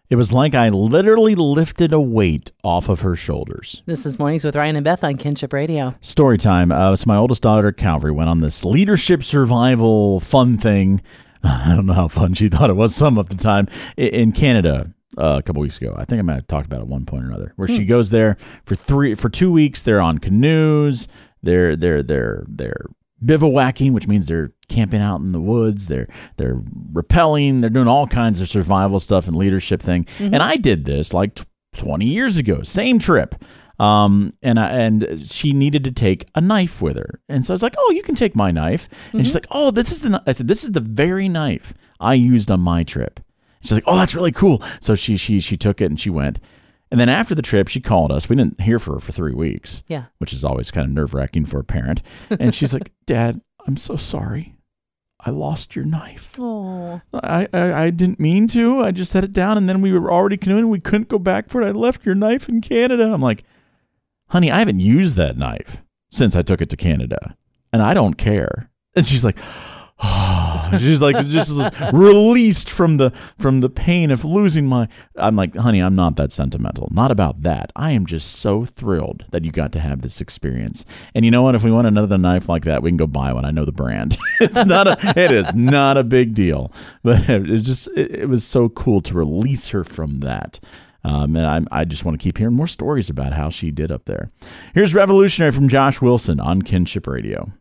It was like I literally lifted a weight off of her shoulders. This is Mornings with Ryan and Beth on Kinship Radio. Story time. So my oldest daughter, Calvary, went on this leadership survival fun thing. I don't know how fun she thought it was some of the time in Canada a couple weeks ago. I think I might have talked about it at one point or another, where she goes there for 2 weeks. They're on canoes. They're bivouacking, which means they're camping out in the woods. They're rappelling. They're doing all kinds of survival stuff and leadership thing. Mm-hmm. And I did this like 20 years ago, same trip. And she needed to take a knife with her. And so I was like, oh, you can take my knife. And she's like, oh, I said, this is the very knife I used on my trip. She's like, oh, that's really cool. So she took it and she went. And then after the trip, she called us. We didn't hear from her for 3 weeks, which is always kind of nerve-wracking for a parent. And she's like, Dad, I'm so sorry. I lost your knife. Oh, I didn't mean to. I just set it down, and then we were already canoeing. We couldn't go back for it. I left your knife in Canada. I'm like, honey, I haven't used that knife since I took it to Canada, and I don't care. And she's like, oh, she's like just released from the pain of losing my. I'm like, honey, I'm not that sentimental. Not about that. I am just so thrilled that you got to have this experience. And you know what? If we want another knife like that, we can go buy one. I know the brand. It is not a big deal. But it was so cool to release her from that. And I just want to keep hearing more stories about how she did up there. Here's Revolutionary from Josh Wilson on Kinship Radio.